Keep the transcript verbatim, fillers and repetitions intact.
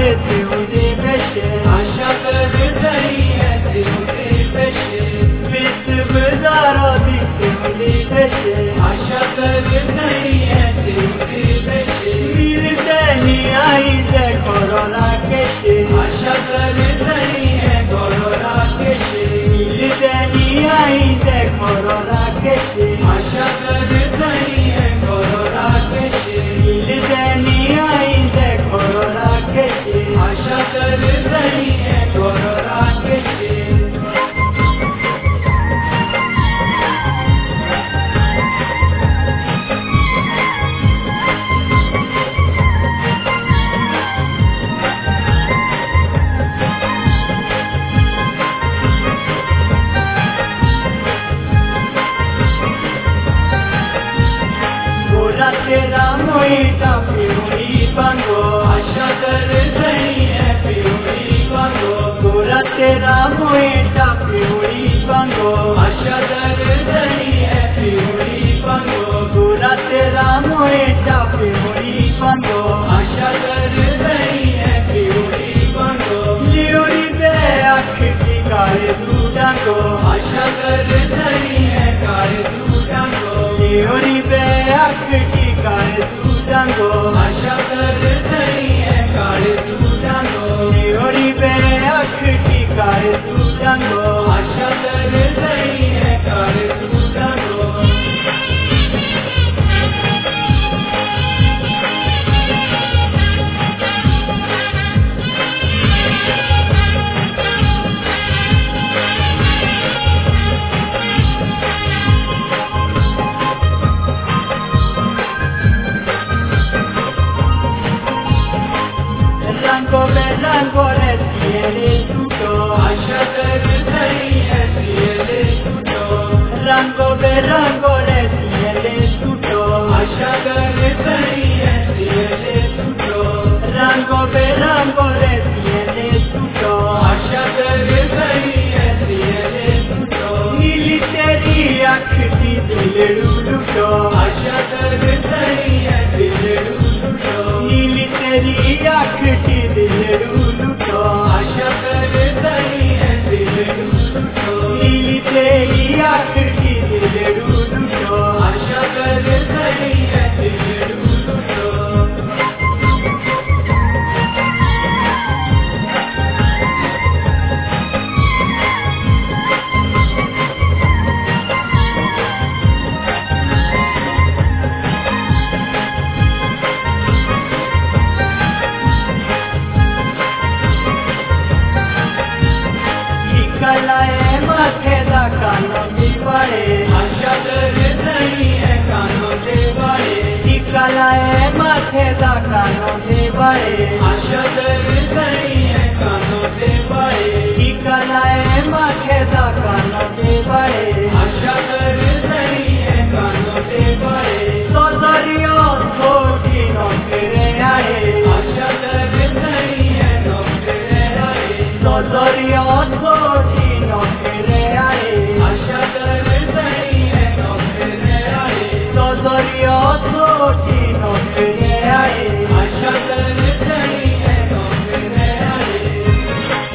तेवढे कसे आशा कर नहीं है तेरे पेशे बीच बाजारों दी तेवढे कसे आशा कर नहीं है तेरे पेशे मिलते नहीं आई से कोरोना केसे आशा कर नहीं है कोरोना केसे मिलते नहीं आई से कोरोना केसे आशा कर नहीं है कोरोना केसे मिलते नहीं आई से कोरोना केसे आशा कर नहीं है कोरोना केसे तेरा मोईटा पिवळी बांगो आशा कर नहीं है पिवळी बांगो गोरा तेरा मोईटा पिवळी बांगो आशा कर नहीं है पिवळी बांगो गोरा तेरा मोईटा पिवळी बांगो आशा कर नहीं है पिवळी बांगो लिवरी बे आखी काळे दुडांगो आशा कर नहीं है काळे दुडांगो लिवरी बे आखी काळे दुडांगो आशा कर नहीं है काळे दुडांगो लिवरी बे आखी काळे दुडांगो आशा कर नहीं है काळे दुडांगो Rango berrango le tiene tutto आशा कर नहीं है तेरे टूटो Rango berrango le tiene tutto आशा कर नहीं है तेरे टूटो Rango berrango le tiene tutto आशा कर नहीं है तेरे टूटो Militeri akti dileruto आशा कर नहीं है तेरे टूटो Militeri akti dileruto आशा कर नहीं है तेरे टूटो Militeri akti dileruto आशा कर नहीं है तेरे टूटो Kalae mathe da kano dibare आशा कर नहीं है कानों से बड़े Kalae mathe da kano dibare आशा कर नहीं है कानों से बड़े Kalae mathe da kano dibare आशा कर नहीं है कानों से बड़े Sozario thodi no kere ae आशा कर नहीं है नौकरे आए Sozario thodi no kere ae आशा कर नहीं है नौकरे आए Sozario thodi no kere